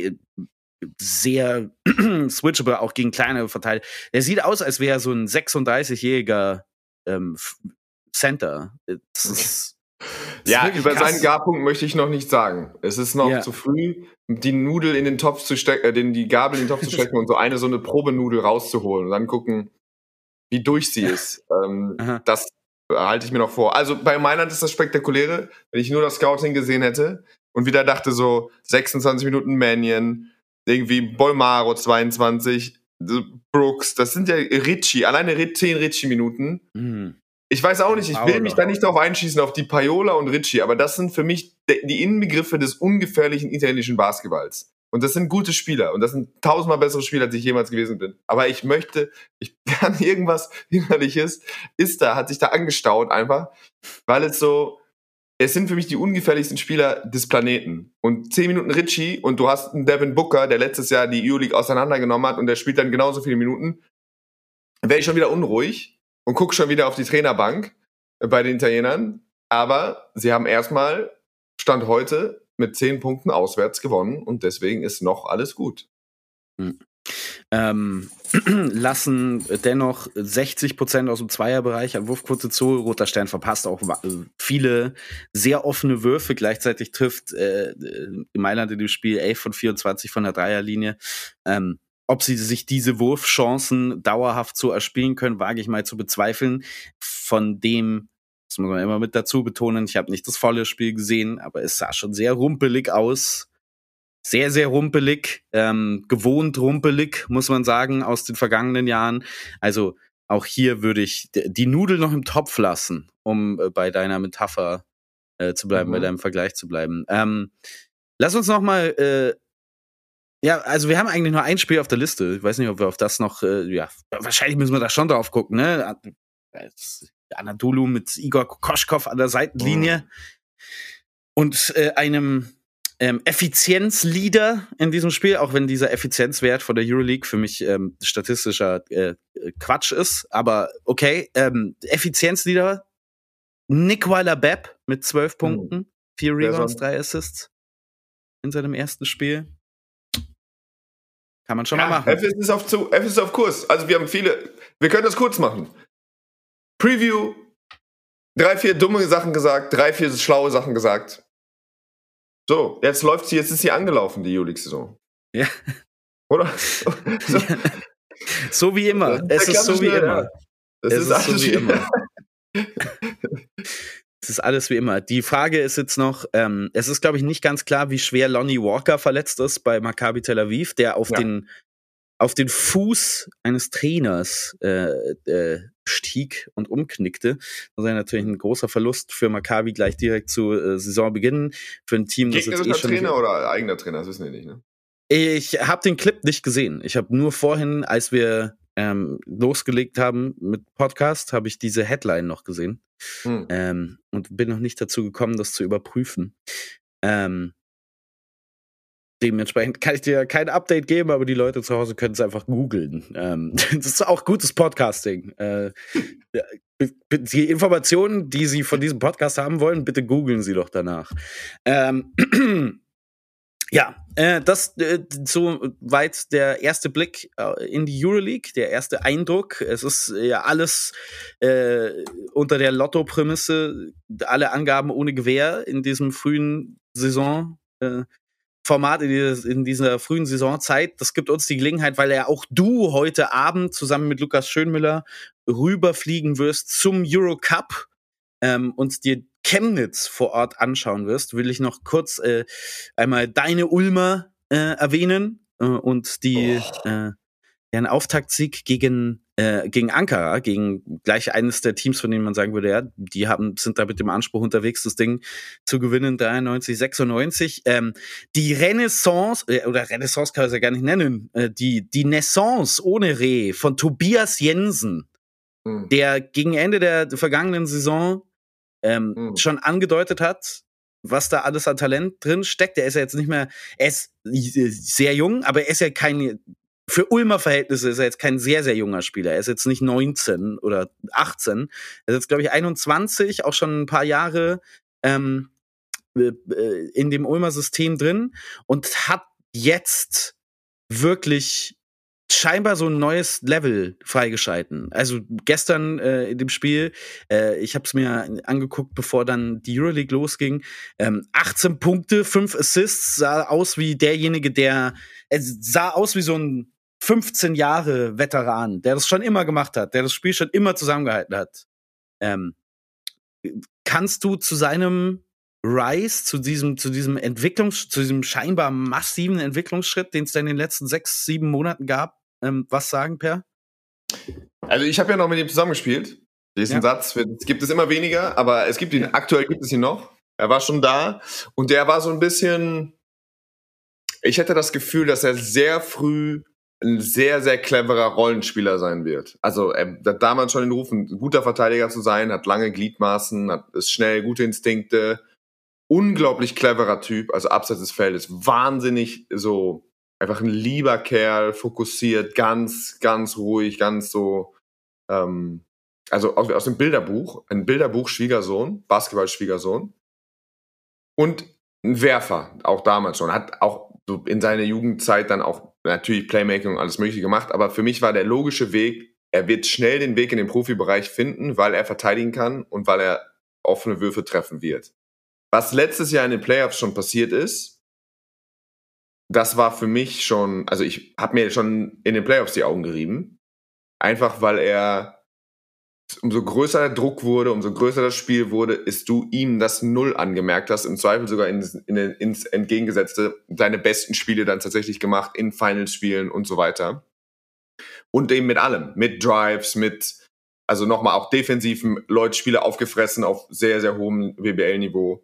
sehr switchable, auch gegen kleine Verteidiger. Der sieht aus, als wäre er so ein 36-jähriger Center. Ja, über seinen Garpunkt möchte ich noch nicht sagen. Es ist noch zu früh, die Nudel in den Topf zu stecken, die Gabel in den Topf zu stecken und so eine Probenudel rauszuholen und dann gucken, wie durch sie ist. Das halte ich mir noch vor. Also bei Mailand ist das Spektakuläre, wenn ich nur das Scouting gesehen hätte und wieder dachte so 26 Minuten Mannion, irgendwie Bolmaro 22, Brooks, das sind ja Ritchie, alleine 10 Ritchie-Minuten. Ich weiß auch nicht, ich will mich da nicht darauf einschießen, auf die Pajola und Ritchie, aber das sind für mich die Inbegriffe des ungefährlichen italienischen Basketballs. Und das sind gute Spieler und das sind 1000-mal bessere Spieler, als ich jemals gewesen bin. Aber ich kann irgendwas Innerliches, hat sich da angestaut einfach, weil es sind für mich die ungefährlichsten Spieler des Planeten. Und 10 Minuten Ritchie und du hast einen Devin Booker, der letztes Jahr die Euroleague auseinandergenommen hat und der spielt dann genauso viele Minuten, wäre ich schon wieder unruhig und gucke schon wieder auf die Trainerbank bei den Italienern. Aber sie haben erstmal, Stand heute, mit 10 Punkten auswärts gewonnen und deswegen ist noch alles gut. Lassen dennoch 60% aus dem Zweierbereich an Wurfquote zu. Roter Stern verpasst auch viele sehr offene Würfe. Gleichzeitig trifft Mailand in dem Spiel 11 von 24 von der Dreierlinie. Ob sie sich diese Wurfchancen dauerhaft so erspielen können, wage ich mal zu bezweifeln. Von dem, das muss man immer mit dazu betonen, ich habe nicht das volle Spiel gesehen, aber es sah schon sehr rumpelig aus. Sehr, sehr rumpelig, gewohnt rumpelig, muss man sagen, aus den vergangenen Jahren. Also auch hier würde ich die Nudel noch im Topf lassen, um bei deiner Metapher zu bleiben, bei deinem Vergleich zu bleiben. Lass uns noch mal also wir haben eigentlich nur ein Spiel auf der Liste. Ich weiß nicht, ob wir auf das noch, wahrscheinlich müssen wir da schon drauf gucken, ne? Anadolu mit Igor Kokoschkov an der Seitenlinie und einem Effizienzleader in diesem Spiel, auch wenn dieser Effizienzwert von der Euroleague für mich statistischer Quatsch ist, aber okay, Effizienzleader Nick Weiler-Bepp mit 12 Punkten, 4 Rebounds, 3 Assists in seinem ersten Spiel. Kann man schon mal machen. F ist auf Kurs. Also wir können das kurz machen. Preview, 3-4 dumme Sachen gesagt, 3-4 schlaue Sachen gesagt. So, jetzt ist sie angelaufen, die Euroleague-Saison. Ja. Oder? So wie immer. Es ist so wie immer. Es ist alles so wie immer. Es ist alles wie immer. Die Frage ist jetzt noch, es ist, glaube ich, nicht ganz klar, wie schwer Lonnie Walker verletzt ist bei Maccabi Tel Aviv, der auf den Fuß eines Trainers stieg und umknickte. Das ist natürlich ein großer Verlust für Maccabi gleich direkt zu Saisonbeginn. Für ein Team, das jetzt schon Trainer oder eigener Trainer, das wissen wir nicht, ne? Ich habe den Clip nicht gesehen. Ich habe nur vorhin, als wir losgelegt haben mit Podcast, habe ich diese Headline noch gesehen. Und bin noch nicht dazu gekommen, das zu überprüfen. Dementsprechend kann ich dir kein Update geben, aber die Leute zu Hause können es einfach googeln. Das ist auch gutes Podcasting. Die Informationen, die Sie von diesem Podcast haben wollen, bitte googeln Sie doch danach. Das so weit der erste Blick in die Euroleague, der erste Eindruck. Es ist ja alles unter der Lotto-Prämisse, alle Angaben ohne Gewähr in diesem frühen Saisonformat, in dieser frühen Saisonzeit. Das gibt uns die Gelegenheit, weil ja auch du heute Abend zusammen mit Lukas Schönmüller rüberfliegen wirst zum Eurocup und dir Chemnitz vor Ort anschauen wirst, will ich noch kurz einmal deine Ulmer erwähnen und deren Auftaktsieg gegen Ankara, gegen gleich eines der Teams, von denen man sagen würde, ja, die sind da mit dem Anspruch unterwegs, das Ding zu gewinnen, 93-96. Die Renaissance, oder Renaissance kann man es ja gar nicht nennen, die Naissance ohne Reh von Tobias Jensen, der gegen Ende der vergangenen Saison schon angedeutet hat, was da alles an Talent drin steckt. Er ist ja jetzt nicht mehr, er ist sehr jung, aber er ist ja für Ulmer Verhältnisse ist er jetzt kein sehr, sehr junger Spieler. Er ist jetzt nicht 19 oder 18. Er ist jetzt, glaube ich, 21, auch schon ein paar Jahre in dem Ulmer System drin und hat jetzt wirklich scheinbar so ein neues Level freigeschalten. Also gestern in dem Spiel, ich habe es mir angeguckt, bevor dann die Euroleague losging, 18 Punkte, 5 Assists, sah aus wie sah aus wie so ein 15 Jahre Veteran, der das schon immer gemacht hat, der das Spiel schon immer zusammengehalten hat. Kannst du zu seinem Rise, zu diesem scheinbar massiven Entwicklungsschritt, den es da in den letzten 6-7 Monaten gab, was sagen, Per? Also ich habe ja noch mit ihm zusammengespielt. Diesen Satz gibt es immer weniger, aber aktuell gibt es ihn noch. Er war schon da und der war so ein bisschen, ich hätte das Gefühl, dass er sehr früh ein sehr, sehr cleverer Rollenspieler sein wird. Also er hat damals schon den Ruf, ein guter Verteidiger zu sein, hat lange Gliedmaßen, ist schnell, gute Instinkte, unglaublich cleverer Typ, also abseits des Feldes, wahnsinnig so, einfach ein lieber Kerl, fokussiert, ganz, ganz ruhig, ganz so, also aus dem Bilderbuch, ein Bilderbuch-Schwiegersohn, Basketball-Schwiegersohn und ein Werfer, auch damals schon, hat auch so in seiner Jugendzeit dann auch natürlich Playmaking und alles Mögliche gemacht, aber für mich war der logische Weg, er wird schnell den Weg in den Profibereich finden, weil er verteidigen kann und weil er offene Würfe treffen wird. Was letztes Jahr in den Playoffs schon passiert ist, das war für mich schon, also ich habe mir schon in den Playoffs die Augen gerieben, einfach weil er, umso größer der Druck wurde, umso größer das Spiel wurde, ist du ihm das Null angemerkt hast, im Zweifel sogar ins Entgegengesetzte, deine besten Spiele dann tatsächlich gemacht, in Finals-Spielen und so weiter. Und eben mit allem. Mit Drives, also nochmal auch defensiven Spieler aufgefressen auf sehr, sehr hohem WBL-Niveau.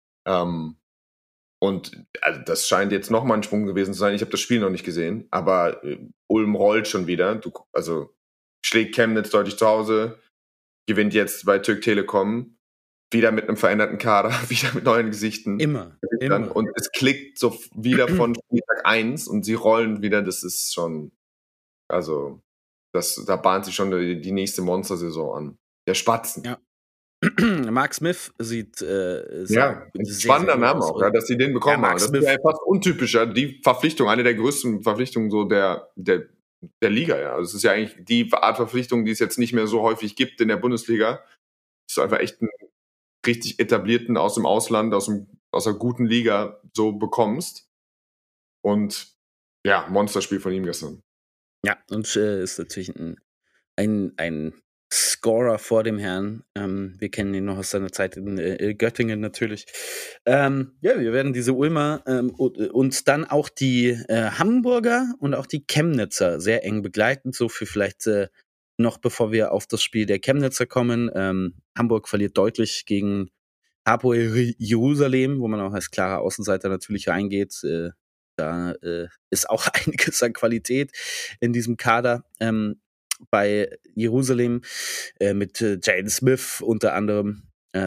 Und also das scheint jetzt nochmal ein Sprung gewesen zu sein. Ich habe das Spiel noch nicht gesehen, aber Ulm rollt schon wieder. Also schlägt Chemnitz deutlich zu Hause, gewinnt jetzt bei Türk Telekom, wieder mit einem veränderten Kader, wieder mit neuen Gesichten. Immer. Und es klickt so wieder von Spieltag 1 und sie rollen wieder. Das ist schon, also da bahnt sich schon die nächste Monstersaison an. Der Spatzen. Ja. Mark Smith sieht spannender Name auch, dass sie den bekommen haben. Das ist ja fast untypischer. Die Verpflichtung, eine der größten Verpflichtungen so der Liga. Ja. Also es ist ja eigentlich die Art Verpflichtung, die es jetzt nicht mehr so häufig gibt in der Bundesliga. Das ist einfach echt einen richtig etablierten aus dem Ausland, aus der guten Liga so bekommst. Und ja, Monsterspiel von ihm gestern. Ja, und ist natürlich ein Scorer vor dem Herrn. Wir kennen ihn noch aus seiner Zeit in Göttingen natürlich. Ja, wir werden diese Ulmer und dann auch die Hamburger und auch die Chemnitzer sehr eng begleiten, so für vielleicht noch bevor wir auf das Spiel der Chemnitzer kommen. Hamburg verliert deutlich gegen Hapoel Jerusalem, wo man auch als klarer Außenseiter natürlich reingeht. Da ist auch einiges an Qualität in diesem Kader. Bei Jerusalem mit Jaden Smith unter anderem.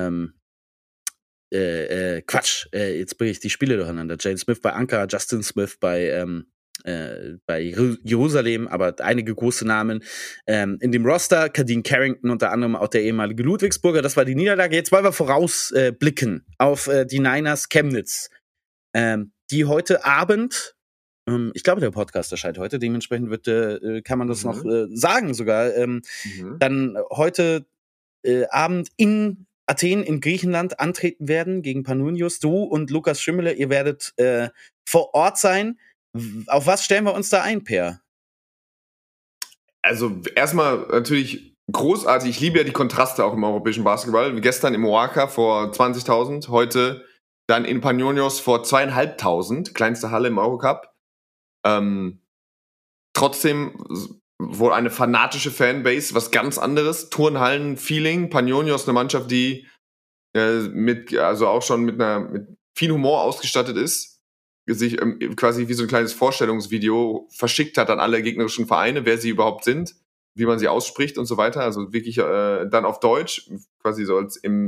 Jetzt bringe ich die Spiele durcheinander. Jaden Smith bei Ankara, Justin Smith bei Jerusalem, aber einige große Namen in dem Roster. Kadeen Carrington unter anderem, auch der ehemalige Ludwigsburger. Das war die Niederlage. Jetzt wollen wir vorausblicken auf die Niners Chemnitz, die heute Abend, ich glaube, der Podcast erscheint heute, dementsprechend kann man das noch sagen sogar, dann heute Abend in Athen in Griechenland antreten werden gegen Panionios. Du und Lukas Schimmele, ihr werdet vor Ort sein. Auf was stellen wir uns da ein, Per? Also erstmal natürlich großartig. Ich liebe ja die Kontraste auch im europäischen Basketball. Gestern im Oaxaca vor 20.000, heute dann in Panionios vor 2.500, kleinste Halle im Eurocup. Trotzdem wohl eine fanatische Fanbase, was ganz anderes. Turnhallen-Feeling. Panionios, eine Mannschaft, die auch schon mit viel Humor ausgestattet ist, sich quasi wie so ein kleines Vorstellungsvideo verschickt hat an alle gegnerischen Vereine, wer sie überhaupt sind, wie man sie ausspricht und so weiter. Also wirklich dann auf Deutsch, quasi so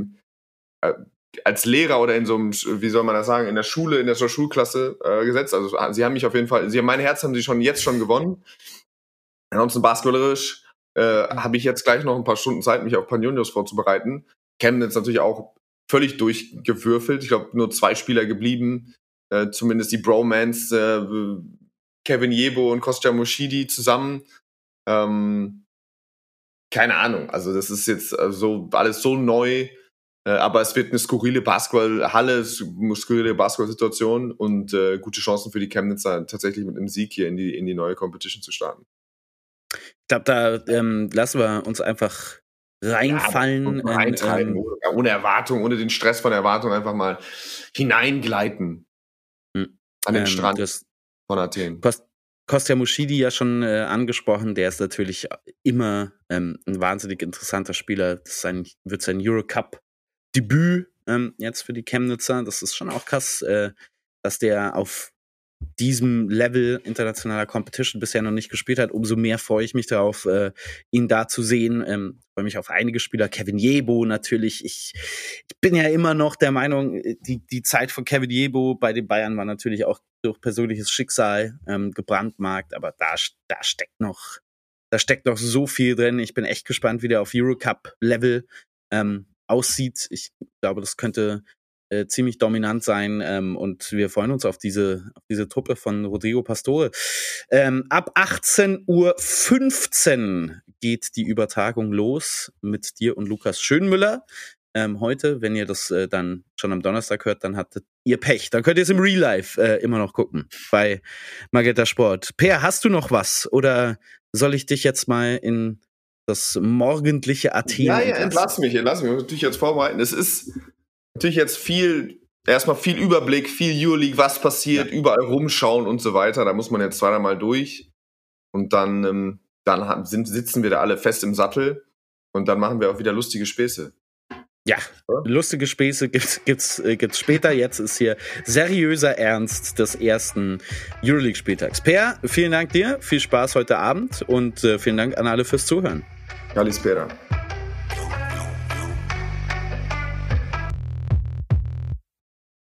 als Lehrer oder in so einem, wie soll man das sagen, in der Schule, in der Schulklasse gesetzt. Also sie haben mich auf jeden Fall, mein Herz haben sie jetzt schon gewonnen. Ansonsten basketballerisch habe ich jetzt gleich noch ein paar Stunden Zeit, mich auf Panionios vorzubereiten. Chemnitz natürlich auch völlig durchgewürfelt. Ich glaube, nur 2 Spieler geblieben. Zumindest die Bromance, Kevin Jebo und Kostja Moshidi zusammen. Keine Ahnung, also das ist jetzt so alles so neu, aber es wird eine skurrile Basketballhalle, skurrile Basketballsituation und gute Chancen für die Chemnitzer, tatsächlich mit einem Sieg hier in die neue Competition zu starten. Ich glaube, da lassen wir uns einfach reinfallen. Ja, reintreiben, ohne Erwartung, ohne den Stress von Erwartung, einfach mal hineingleiten an den Strand von Athen. Kostja Moshidi ja schon angesprochen, der ist natürlich immer ein wahnsinnig interessanter Spieler. Das wird sein Eurocup-Debüt jetzt für die Chemnitzer. Das ist schon auch krass, dass der auf diesem Level internationaler Competition bisher noch nicht gespielt hat. Umso mehr freue ich mich darauf, ihn da zu sehen. Freue mich auf einige Spieler. Kevin Jebo natürlich. Ich bin ja immer noch der Meinung, die Zeit von Kevin Jebo bei den Bayern war natürlich auch durch persönliches Schicksal gebrandmarkt, aber da steckt noch so viel drin. Ich bin echt gespannt, wie der auf Eurocup-Level aussieht. Ich glaube, das könnte ziemlich dominant sein und wir freuen uns auf diese Truppe von Rodrigo Pastore. Ab 18.15 Uhr geht die Übertragung los mit dir und Lukas Schönmüller. Heute, wenn ihr das dann schon am Donnerstag hört, dann hattet ihr Pech. Dann könnt ihr es im Real Life immer noch gucken bei Magenta Sport. Per, hast du noch was? Oder soll ich dich jetzt mal in das morgendliche Athen entlass mich. Ich muss natürlich jetzt vorbereiten. Es ist natürlich jetzt erstmal viel Überblick, viel Euroleague, was passiert, überall rumschauen und so weiter. Da muss man jetzt 2-3 Mal durch. Und dann dann sitzen wir da alle fest im Sattel und dann machen wir auch wieder lustige Späße. Ja, lustige Späße gibt's später. Jetzt ist hier seriöser Ernst des ersten Euroleague-Spieltags. Per, vielen Dank dir, viel Spaß heute Abend und vielen Dank an alle fürs Zuhören. Kalispera.